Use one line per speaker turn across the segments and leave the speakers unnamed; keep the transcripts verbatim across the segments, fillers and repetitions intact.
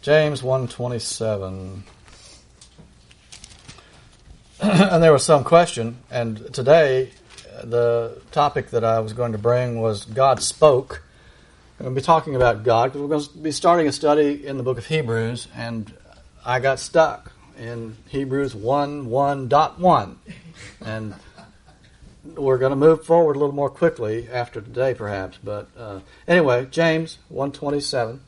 James one twenty-seven. And there was some question, and today the topic that I was going to bring was God spoke. I'm going to be talking about God because we're going to be starting a study in the book of Hebrews, and I got stuck in Hebrews one one dot one. And we're going to move forward a little more quickly after today, perhaps. But uh, anyway, James one twenty-seven.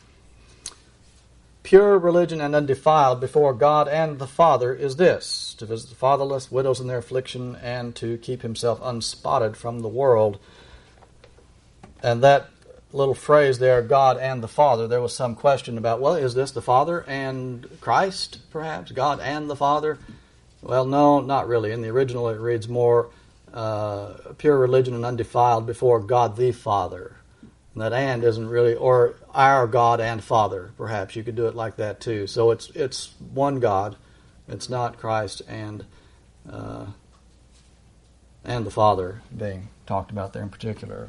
Pure religion and undefiled before God and the Father is this, to visit the fatherless, widows in their affliction, and to keep himself unspotted from the world. And that little phrase there, God and the Father, there was some question about, well, is this the Father and Christ, perhaps? God and the Father? Well, no, not really. In the original it reads more, uh, pure religion and undefiled before God the Father. And that and isn't really, or our God and Father, perhaps. You could do it like that too. So it's it's one God. It's not Christ and uh, and the Father being talked about there in particular.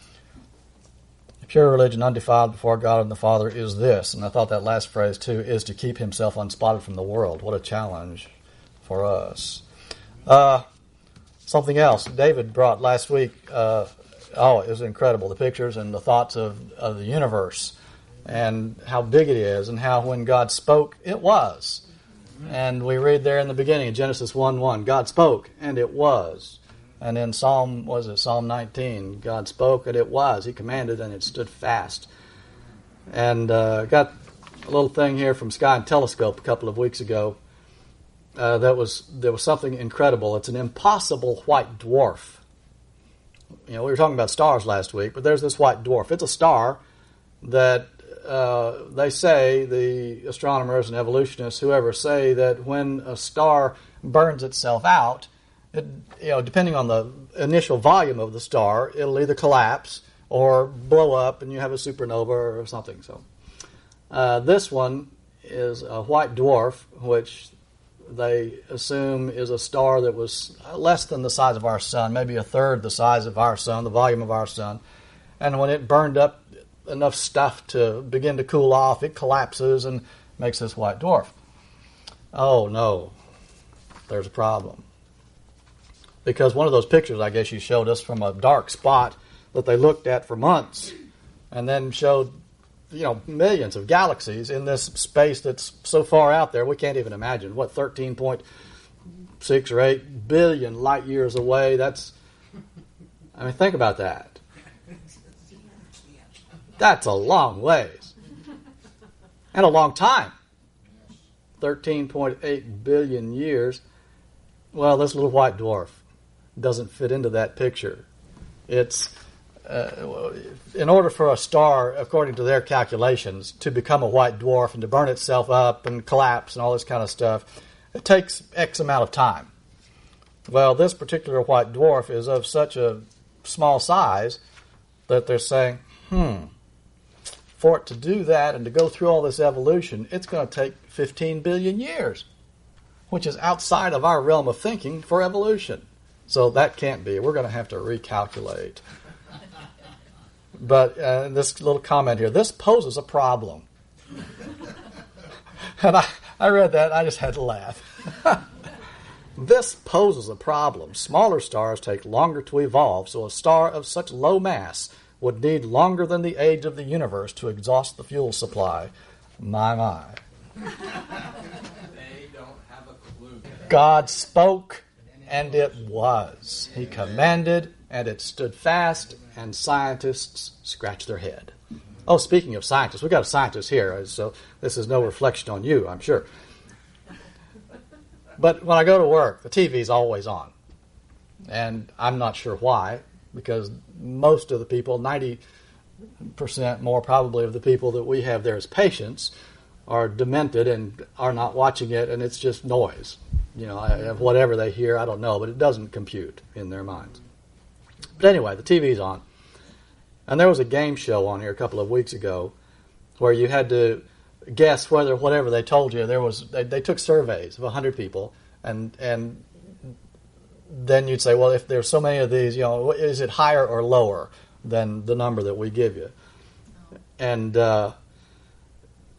Pure religion, undefiled before God and the Father is this. And I thought that last phrase too, is to keep himself unspotted from the world. What a challenge for us. Uh, something else. David brought last week... Uh, Oh, it was incredible, the pictures and the thoughts of, of the universe and how big it is and how when God spoke, it was. And we read there in the beginning of Genesis one one, God spoke and it was. And in Psalm, was it Psalm nineteen, God spoke and it was. He commanded and it stood fast. And uh, got a little thing here from Sky and Telescope a couple of weeks ago. Uh, that was there was something incredible. It's an impossible white dwarf. You know, we were talking about stars last week, but there's this white dwarf. It's a star that uh, they say, the astronomers and evolutionists, whoever, say that when a star burns itself out, it, you know, depending on the initial volume of the star, it'll either collapse or blow up and you have a supernova or something. So uh, this one is a white dwarf, which they assume is a star that was less than the size of our sun, maybe a third the size of our sun, the volume of our sun. And when it burned up enough stuff to begin to cool off, it collapses and makes this white dwarf. Oh, no. There's a problem. Because one of those pictures, I guess you showed us from a dark spot that they looked at for months and then showed, you know, millions of galaxies in this space that's so far out there we can't even imagine. What, thirteen point six or eight billion light years away? That's, I mean, think about that. That's a long ways. And a long time. thirteen point eight billion years. Well, this little white dwarf doesn't fit into that picture. It's Uh, in order for a star, according to their calculations, to become a white dwarf and to burn itself up and collapse and all this kind of stuff, it takes X amount of time. Well, this particular white dwarf is of such a small size that they're saying, hmm, for it to do that and to go through all this evolution, it's going to take fifteen billion years, which is outside of our realm of thinking for evolution. So that can't be. We're going to have to recalculate. But uh, this little comment here, this poses a problem. And I, I read that, and I just had to laugh. This poses a problem. Smaller stars take longer to evolve, so a star of such low mass would need longer than the age of the universe to exhaust the fuel supply. My, my.
They don't have a clue.
God spoke, and it was. He commanded, and it stood fast, and scientists scratch their head. Oh, speaking of scientists, we've got a scientist here, so this is no reflection on you, I'm sure. But when I go to work, the T V is always on. And I'm not sure why, because most of the people, ninety percent more probably of the people that we have there as patients, are demented and are not watching it, and it's just noise. You know, whatever they hear, I don't know, but it doesn't compute in their minds. But anyway, the T V's on. And there was a game show on here a couple of weeks ago where you had to guess whether whatever they told you, there was they, they took surveys of one hundred people, and and then you'd say, well, if there's so many of these, you know, is it higher or lower than the number that we give you? And uh,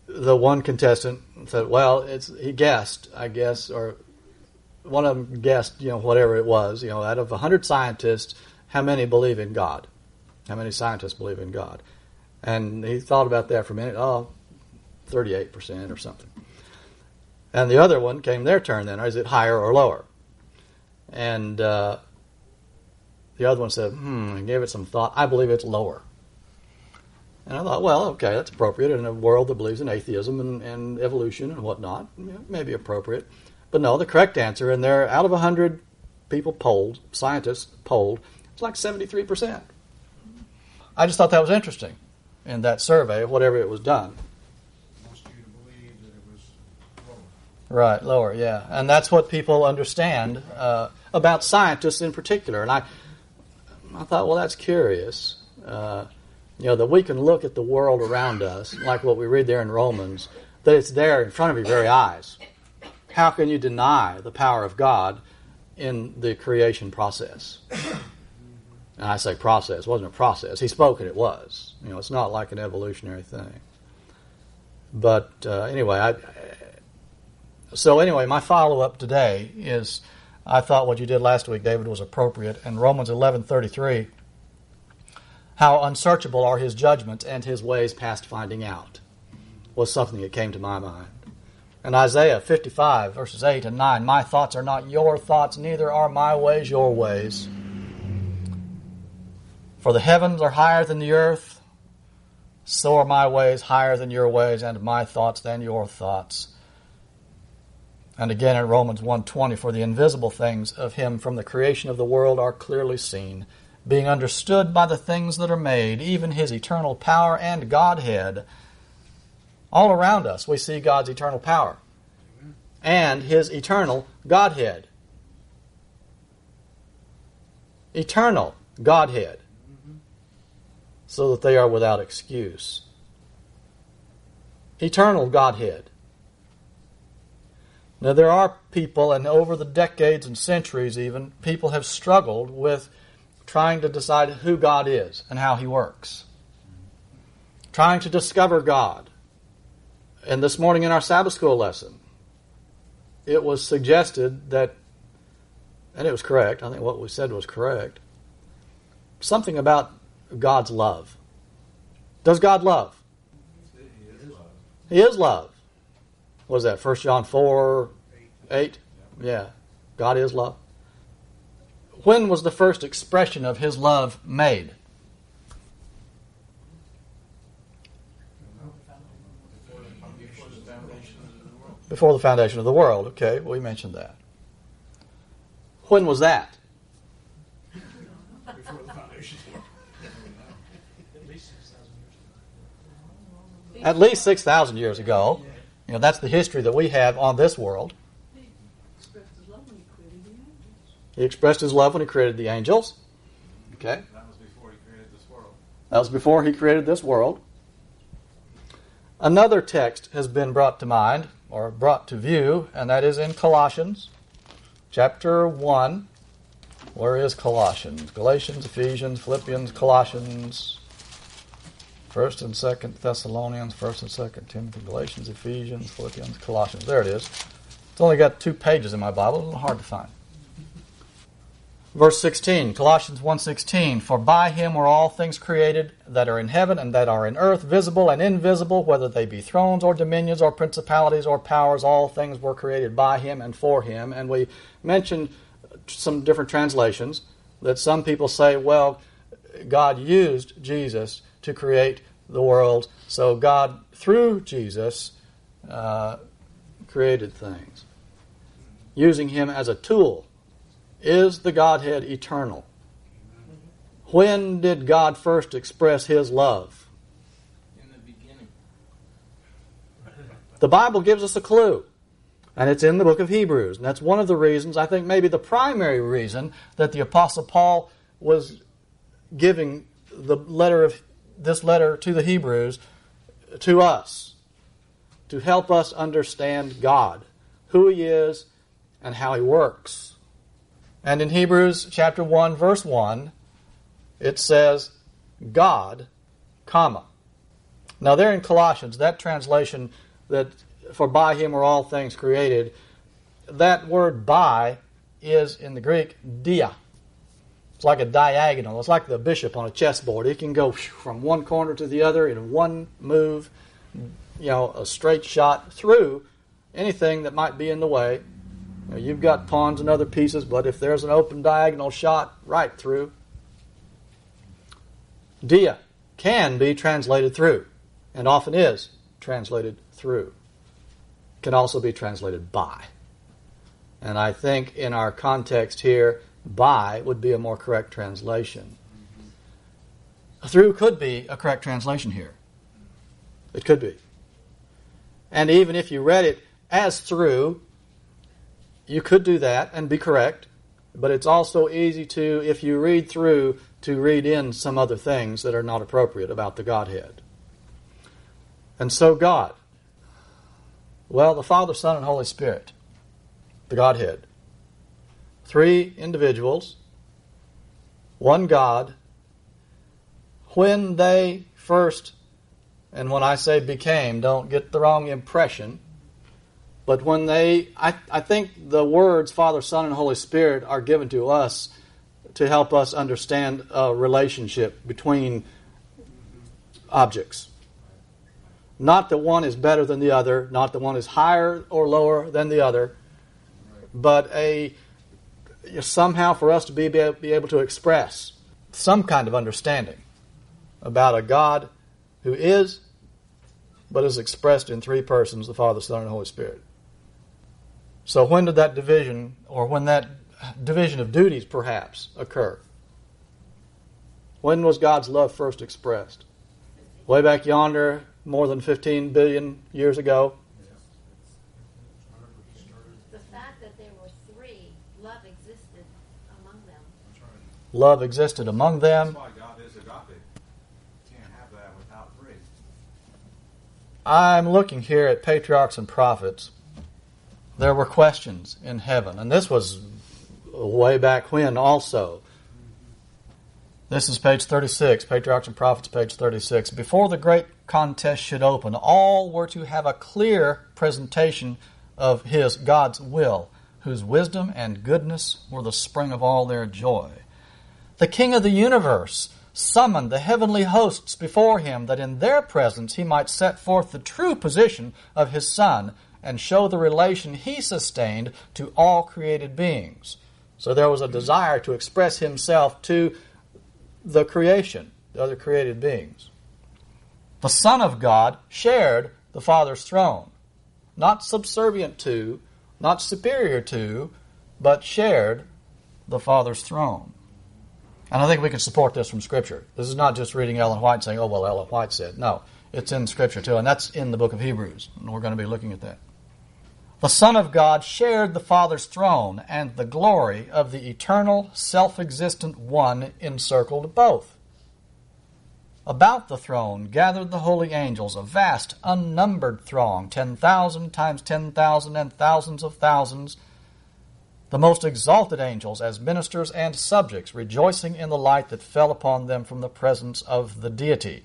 the one contestant said, well, it's he guessed, I guess, or one of them guessed, you know, whatever it was, you know, out of one hundred scientists, how many believe in God? How many scientists believe in God? And he thought about that for a minute. Oh, thirty-eight percent or something. And the other one came their turn then. Is it higher or lower? And uh, the other one said, hmm, and gave it some thought. I believe it's lower. And I thought, well, okay, that's appropriate in a world that believes in atheism and, and evolution and whatnot. It may be appropriate. But no, the correct answer, and there, out of one hundred people polled, scientists polled, it's like seventy-three percent. I just thought that was interesting in that survey of whatever it was done.
Most of you believe that it was lower.
Right, lower, yeah. And that's what people understand uh, about scientists in particular. And I, I thought, well, that's curious. Uh, you know, that we can look at the world around us, like what we read there in Romans, that it's there in front of your very eyes. How can you deny the power of God in the creation process? And I say process. It wasn't a process. He spoke it, it was. You know, it's not like an evolutionary thing. But uh, anyway, I, so anyway, my follow-up today is, I thought what you did last week, David, was appropriate. In Romans eleven thirty-three, how unsearchable are his judgments and his ways past finding out, was something that came to my mind. And Isaiah fifty-five, verses eight and nine, my thoughts are not your thoughts, neither are my ways your ways. For the heavens are higher than the earth, so are my ways higher than your ways, and my thoughts than your thoughts. And again in Romans one twenty, for the invisible things of him from the creation of the world are clearly seen, being understood by the things that are made, even his eternal power and Godhead. All around us we see God's eternal power and his eternal Godhead. Eternal Godhead. So that they are without excuse. Eternal Godhead. Now there are people, and over the decades and centuries even, people have struggled with trying to decide who God is and how he works. Trying to discover God. And this morning in our Sabbath school lesson, it was suggested that, and it was correct, I think what we said was correct, something about God's love. Does God love?
He is love.
He is love. What is that, First John four, eight? Yeah, God is love. When was the first expression of his love made?
Before the foundation of the world.
Before the foundation of the world. Okay, we mentioned that. When was that?
Before the foundation of the world.
At least six thousand years ago. You know, that's the history that we have on this world. He expressed his love when he created the angels. Okay.
That was before he created this world.
That was before he created this world. Another text has been brought to mind, or brought to view, and that is in Colossians, chapter one. Where is Colossians? Galatians, Ephesians, Philippians, Colossians, First and Second Thessalonians, First and Second Timothy, Galatians, Ephesians, Philippians, Colossians. There it is. It's only got two pages in my Bible. It's a little hard to find. Verse sixteen, Colossians one sixteen, for by him were all things created that are in heaven and that are in earth, visible and invisible, whether they be thrones or dominions or principalities or powers, all things were created by him and for him. And we mentioned some different translations that some people say, well, God used Jesus to create the world, so God, through Jesus, uh, created things. Using him as a tool. Is the Godhead eternal? When did God first express his love?
In the beginning.
The Bible gives us a clue. And it's in the book of Hebrews. And that's one of the reasons, I think maybe the primary reason, that the Apostle Paul was giving the letter of this letter to the Hebrews to us, to help us understand God, who he is, and how he works. And in Hebrews chapter one, verse one, it says, God, comma. Now there in Colossians, that translation that for by him were all things created, that word by is in the Greek dia. It's like a diagonal. It's like the bishop on a chessboard. It can go from one corner to the other in one move, you know, a straight shot through anything that might be in the way. You know, you've got pawns and other pieces, but if there's an open diagonal shot, right through. Dia can be translated through, and often is translated through. Can also be translated by. And I think in our context here, by would be a more correct translation. Through could be a correct translation here. It could be. And even if you read it as through, you could do that and be correct. But it's also easy to, if you read through, to read in some other things that are not appropriate about the Godhead. And so God, well, the Father, Son, and Holy Spirit, the Godhead. Three individuals, one God. When they first, and when I say became, don't get the wrong impression, but when they, I, I think the words Father, Son, and Holy Spirit are given to us to help us understand a relationship between objects. Not that one is better than the other, not that one is higher or lower than the other, but a somehow for us to be, be able to express some kind of understanding about a God who is, but is expressed in three persons, the Father, Son, and Holy Spirit. So when did that division, or when that division of duties perhaps occur? When was God's love first expressed? Way back yonder, more than fifteen billion years ago?
The fact that there were three, love existed among them.
Love existed among them.
That's why God is agape. You can't have that without three.
I'm looking here at Patriarchs and Prophets. There were questions in heaven, and this was way back when also. This is page thirty-six, Patriarchs and Prophets, page thirty-six. Before the great contest should open, all were to have a clear presentation of his, God's will, whose wisdom and goodness were the spring of all their joy. The King of the universe summoned the heavenly hosts before him, that in their presence he might set forth the true position of his Son and show the relation he sustained to all created beings. So there was a desire to express himself to the creation, the other created beings. The Son of God shared the Father's throne, not subservient to, not superior to, but shared the Father's throne. And I think we can support this from Scripture. This is not just reading Ellen White saying, oh, well, Ellen White said. No, it's in Scripture too, and that's in the book of Hebrews, and we're going to be looking at that. The Son of God shared the Father's throne, and the glory of the eternal, self-existent One encircled both. About the throne gathered the holy angels, a vast, unnumbered throng, ten thousand times ten thousand and thousands of thousands, the most exalted angels as ministers and subjects, rejoicing in the light that fell upon them from the presence of the deity.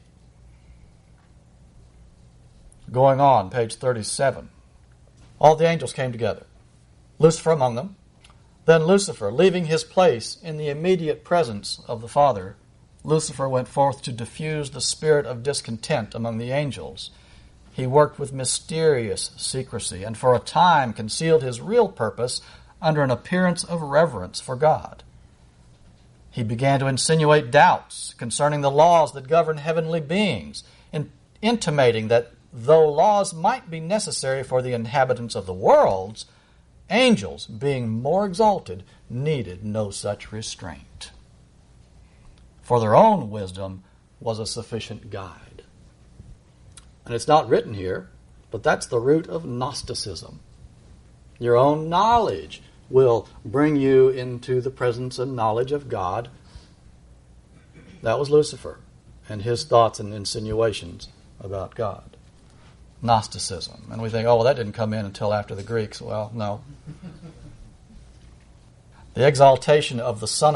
Going on, page thirty-seven. All the angels came together, Lucifer among them. Then Lucifer, leaving his place in the immediate presence of the Father, Lucifer went forth to diffuse the spirit of discontent among the angels. He worked with mysterious secrecy, and for a time concealed his real purpose under an appearance of reverence for God. He began to insinuate doubts concerning the laws that govern heavenly beings, in, intimating that though laws might be necessary for the inhabitants of the worlds, angels, being more exalted, needed no such restraint. For their own wisdom was a sufficient guide. And it's not written here, but that's the root of Gnosticism. Your own knowledge will bring you into the presence and knowledge of God. That was Lucifer and his thoughts and insinuations about God. Gnosticism. And we think, oh, well, that didn't come in until after the Greeks. Well, no. The exaltation of the Son of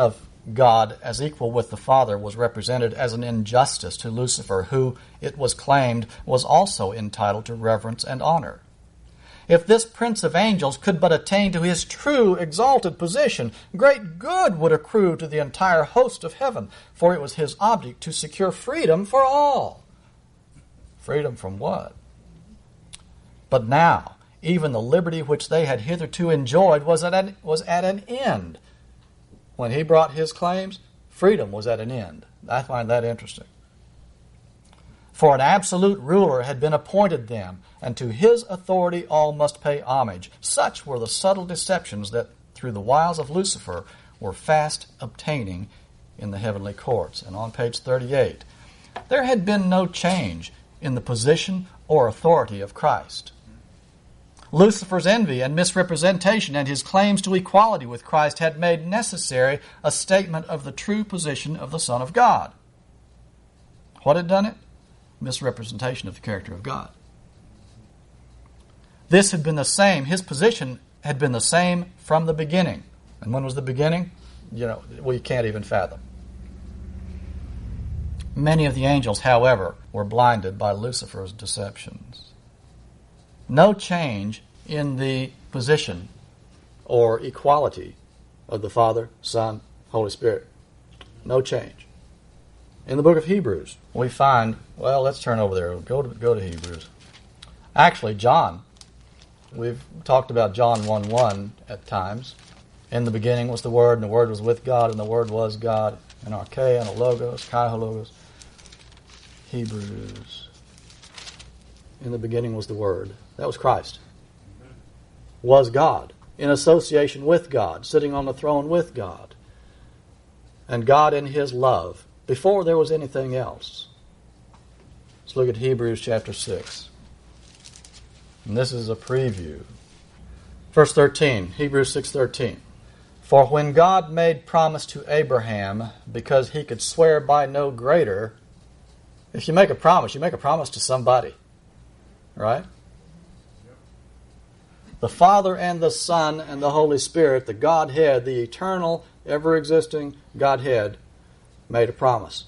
God as equal with the Father was represented as an injustice to Lucifer, who, it was claimed, was also entitled to reverence and honor. If this prince of angels could but attain to his true exalted position, great good would accrue to the entire host of heaven, for it was his object to secure freedom for all. Freedom from what? But now, even the liberty which they had hitherto enjoyed was at an, was at an end. When he brought his claims, freedom was at an end. I find that interesting. For an absolute ruler had been appointed them, and to his authority all must pay homage. Such were the subtle deceptions that, through the wiles of Lucifer, were fast obtaining in the heavenly courts. And on page thirty-eight, there had been no change in the position or authority of Christ. Lucifer's envy and misrepresentation and his claims to equality with Christ had made necessary a statement of the true position of the Son of God. What had done it? Misrepresentation of the character of God. This had been the same. His position had been the same from the beginning. And when was the beginning? You know, we can't even fathom. Many of the angels, however, were blinded by Lucifer's deceptions. No change in the position or equality of the Father, Son, Holy Spirit. No change. In the book of Hebrews, we find, well, let's turn over there. Go to, go to Hebrews. Actually, John. We've talked about John one one at times. In the beginning was the Word, and the Word was with God, and the Word was God. In Archaea, and Logos, Kai-Logos. Hebrews. In the beginning was the Word. That was Christ. Was God. In association with God. Sitting on the throne with God. And God in His love. Before there was anything else. Let's look at Hebrews chapter six. And this is a preview. Verse thirteen. Hebrews six thirteen. For when God made promise to Abraham, because he could swear by no greater. If you make a promise, you make a promise to somebody. Right? The Father and the Son and the Holy Spirit, the Godhead, the eternal, ever-existing Godhead, made a promise.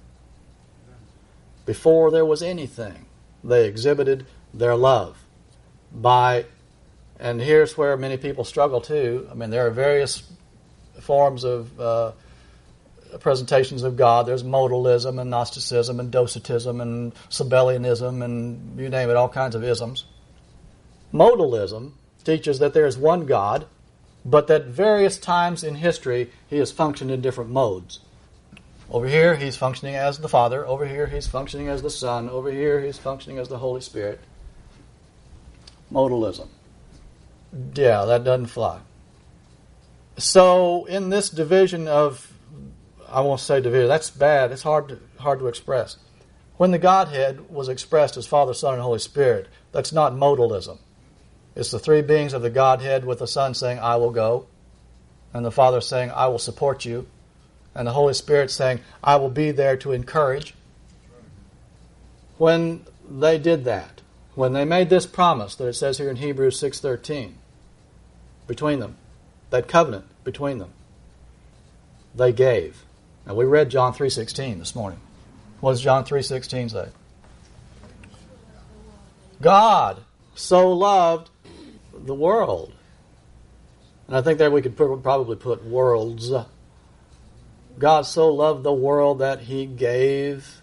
Before there was anything, they exhibited their love. By, and here's where many people struggle too. I mean, there are various forms of uh, presentations of God. There's modalism and Gnosticism and Docetism and Sabellianism and you name it, all kinds of isms. Modalism teaches that there is one God, but that various times in history He has functioned in different modes. Over here He's functioning as the Father. Over here He's functioning as the Son. Over here He's functioning as the Holy Spirit. Modalism. Yeah, that doesn't fly. So in this division of, I won't say division, that's bad. It's hard to, hard to express. When the Godhead was expressed as Father, Son, and Holy Spirit, that's not modalism. It's the three beings of the Godhead with the Son saying, I will go, and the Father saying, I will support you, and the Holy Spirit saying, I will be there to encourage. When they did that, when they made this promise that it says here in Hebrews six thirteen, between them, that covenant between them, they gave. Now we read John three sixteen this morning. What does John three sixteen say? God so loved the world. And I think there we could put, probably put worlds. God so loved the world that He gave.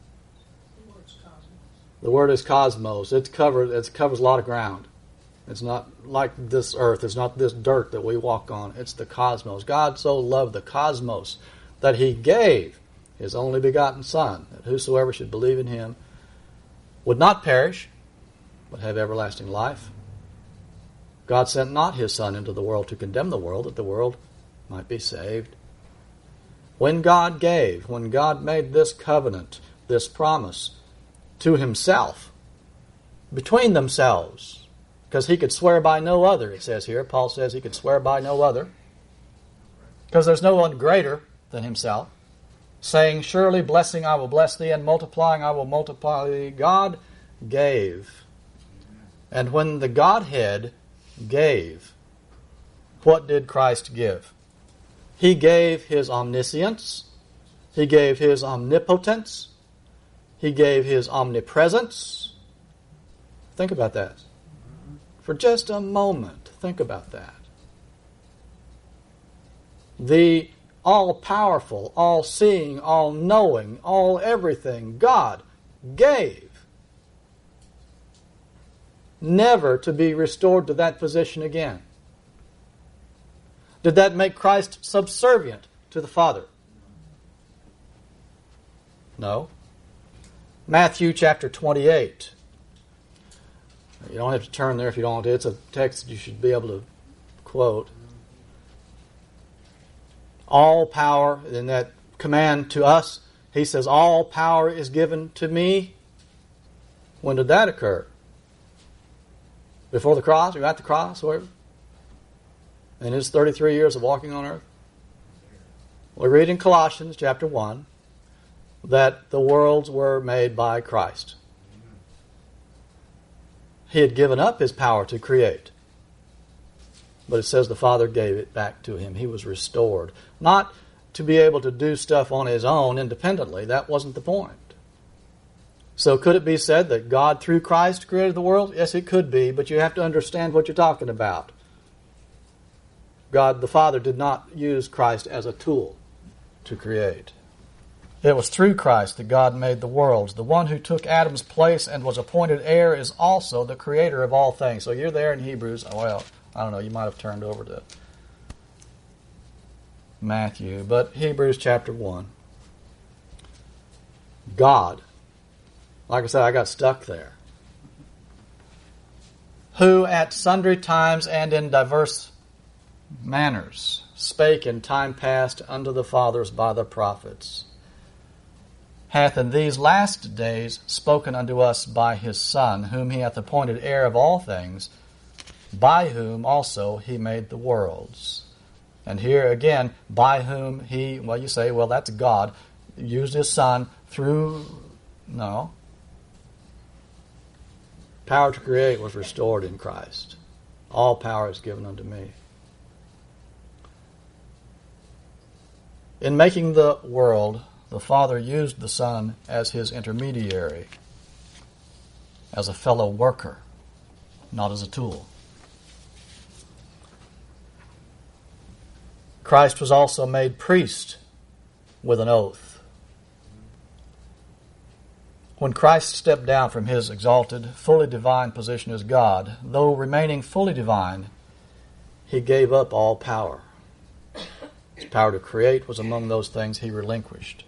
The word is cosmos. It's covered, it covers a lot of ground. It's not like this earth. It's not this dirt that we walk on. It's the cosmos. God so loved the cosmos that He gave His only begotten Son, that whosoever should believe in Him would not perish, but have everlasting life. God sent not His Son into the world to condemn the world, that the world might be saved. When God gave, when God made this covenant, this promise to Himself, between themselves, because He could swear by no other, it says here. Paul says He could swear by no other, because there's no one greater than Himself, saying, surely blessing I will bless thee, and multiplying I will multiply thee. God gave. And when the Godhead gave, what did Christ give? He gave his omniscience. He gave his omnipotence. He gave his omnipresence. Think about that. For just a moment, think about that. The all-powerful, all-seeing, all-knowing, all-everything God gave, never to be restored to that position again. Did that make Christ subservient to the Father? No. Matthew chapter twenty-eight. You don't have to turn there if you don't want to. It's a text that you should be able to quote. All power, in that command to us, he says, all power is given to me. When did that occur? Before the cross? Or at the cross? Or in his thirty-three years of walking on earth? We read in Colossians chapter one that the worlds were made by Christ. He had given up his power to create. But it says the Father gave it back to him. He was restored. Not to be able to do stuff on his own independently. That wasn't the point. So could it be said that God through Christ created the world? Yes, it could be, but you have to understand what you're talking about. God the Father did not use Christ as a tool to create. It was through Christ that God made the worlds. The one who took Adam's place and was appointed heir is also the creator of all things. So you're there in Hebrews. Well, I don't know, you might have turned over to Matthew, but Hebrews chapter one. God, like I said, I got stuck there. Who at sundry times and in diverse manners spake in time past unto the fathers by the prophets, hath in these last days spoken unto us by his Son, whom he hath appointed heir of all things, by whom also he made the worlds. And here again, by whom he, well, you say, well, that's God, used his Son through, no. Power to create was restored in Christ. All power is given unto me. In making the world, the Father used the Son as his intermediary, as a fellow worker, not as a tool. Christ was also made priest with an oath. When Christ stepped down from his exalted, fully divine position as God, though remaining fully divine, he gave up all power. His power to create was among those things he relinquished.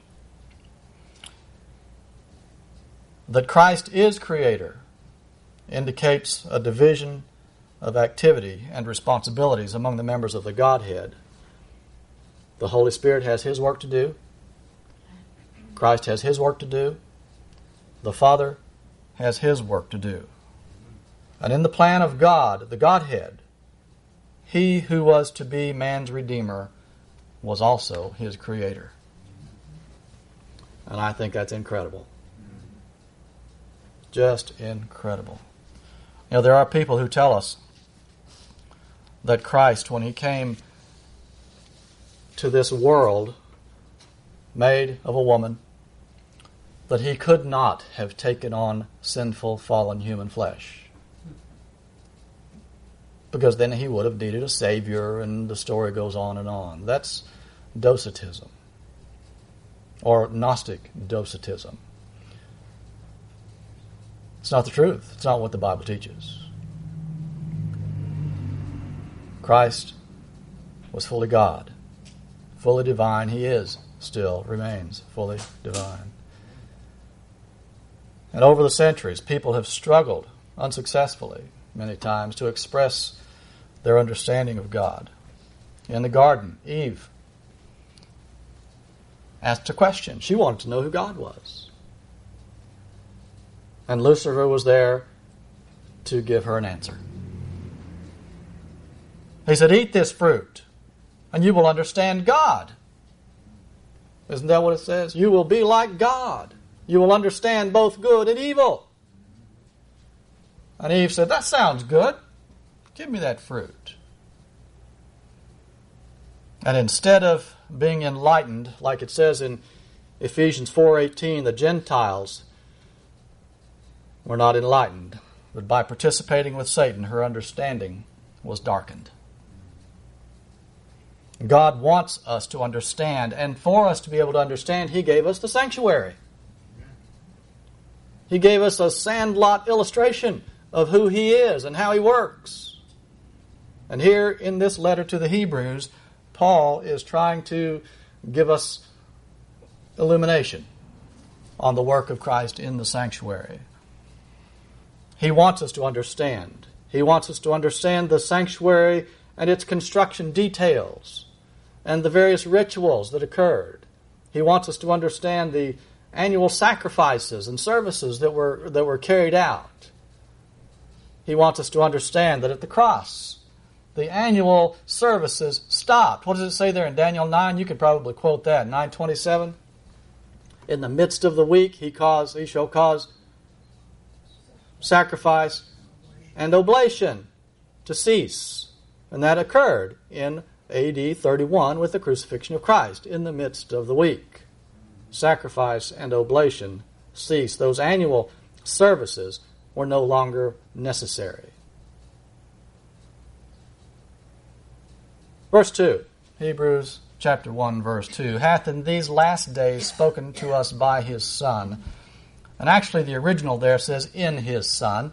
That Christ is creator indicates a division of activity and responsibilities among the members of the Godhead. The Holy Spirit has his work to do. Christ has his work to do. The Father has his work to do. And in the plan of God, the Godhead, he who was to be man's Redeemer was also his Creator. And I think that's incredible. Just incredible. You know, there are people who tell us that Christ, when he came to this world made of a woman, that he could not have taken on sinful, fallen human flesh. Because then he would have needed a Savior, and the story goes on and on. That's Docetism, or Gnostic Docetism. It's not the truth. It's not what the Bible teaches. Christ was fully God, fully divine. He is, still remains fully divine. And over the centuries, people have struggled unsuccessfully many times to express their understanding of God. In the garden, Eve asked a question. She wanted to know who God was. And Lucifer was there to give her an answer. He said, "Eat this fruit, and you will understand God." Isn't that what it says? You will be like God. You will understand both good and evil. And Eve said, "That sounds good. Give me that fruit." And instead of being enlightened, like it says in Ephesians four eighteen, the Gentiles were not enlightened, but by participating with Satan, her understanding was darkened. God wants us to understand, and for us to be able to understand, He gave us the sanctuary. He gave us a sandlot illustration of who He is and how He works. And here in this letter to the Hebrews, Paul is trying to give us illumination on the work of Christ in the sanctuary. He wants us to understand. He wants us to understand the sanctuary and its construction details and the various rituals that occurred. He wants us to understand the annual sacrifices and services that were that were carried out. He wants us to understand that at the cross, the annual services stopped. What does it say there in Daniel nine? You could probably quote that, nine twenty-seven. In the midst of the week, he cause he shall cause sacrifice and oblation to cease. And that occurred in A D thirty-one with the crucifixion of Christ in the midst of the week. Sacrifice and oblation ceased. Those annual services were no longer necessary. Verse two, Hebrews chapter one, verse two, hath in these last days spoken to us by His Son. And actually the original there says, in His Son.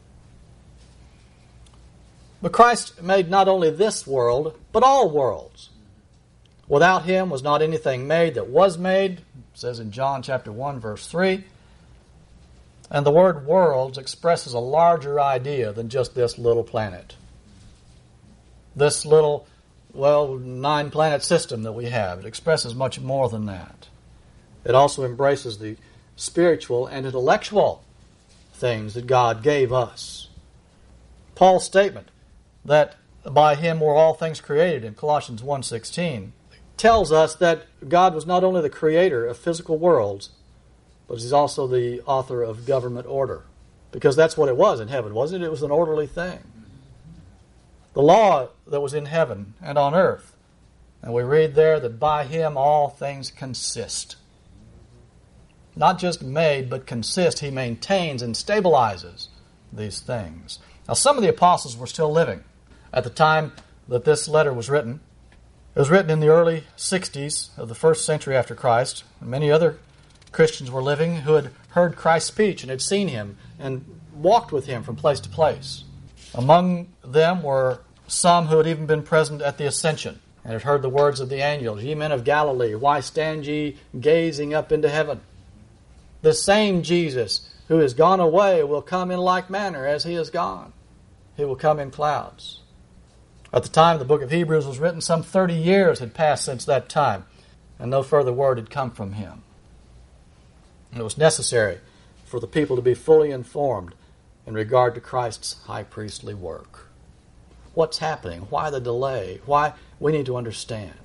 But Christ made not only this world, but all worlds. Without Him was not anything made that was made, it says in John chapter one, verse three. And the word worlds expresses a larger idea than just this little planet. This little, well, nine-planet system that we have. It expresses much more than that. It also embraces the spiritual and intellectual things that God gave us. Paul's statement that by Him were all things created in Colossians one sixteen tells us that God was not only the creator of physical worlds, but He's also the author of government order. Because that's what it was in heaven, wasn't it? It was an orderly thing. The law that was in heaven and on earth. And we read there that by Him all things consist. Not just made, but consist. He maintains and stabilizes these things. Now, some of the apostles were still living at the time that this letter was written. It was written in the early sixties of the first century after Christ. And many other Christians were living who had heard Christ's speech and had seen Him and walked with Him from place to place. Among them were some who had even been present at the ascension and had heard the words of the angels, Ye men of Galilee, why stand ye gazing up into heaven? The same Jesus who is gone away will come in like manner as He is gone. He will come in clouds. At the time the book of Hebrews was written, some thirty years had passed since that time, and no further word had come from Him. And it was necessary for the people to be fully informed in regard to Christ's high priestly work. What's happening? Why the delay? Why? We need to understand.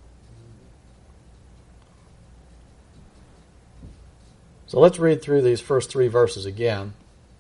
So let's read through these first three verses again.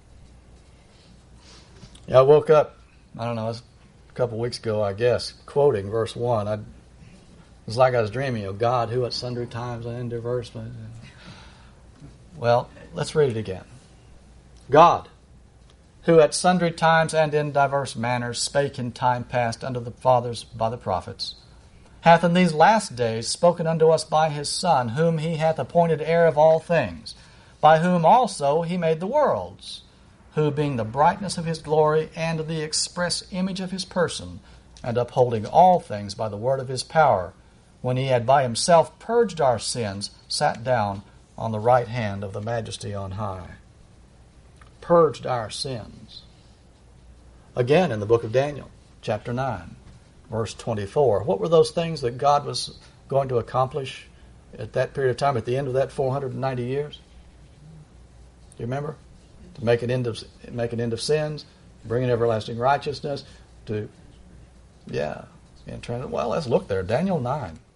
Yeah, I woke up, I don't know, it was a couple weeks ago, I guess, quoting verse one. I, it was like I was dreaming, of God who at sundry times and in diverse... Well, let's read it again. God, who at sundry times and in diverse manners spake in time past unto the fathers by the prophets, hath in these last days spoken unto us by His Son, whom He hath appointed heir of all things, by whom also He made the worlds, who being the brightness of His glory and the express image of His person, and upholding all things by the word of His power, when He had by Himself purged our sins, sat down on the right hand of the Majesty on high. Purged our sins. Again in the book of Daniel, chapter nine, verse twenty-four. What were those things that God was going to accomplish at that period of time, at the end of that four hundred ninety years? Do you remember? To make an end of make an end of sins, bring in everlasting righteousness, to yeah. And trying to, well, let's look there. Daniel nine.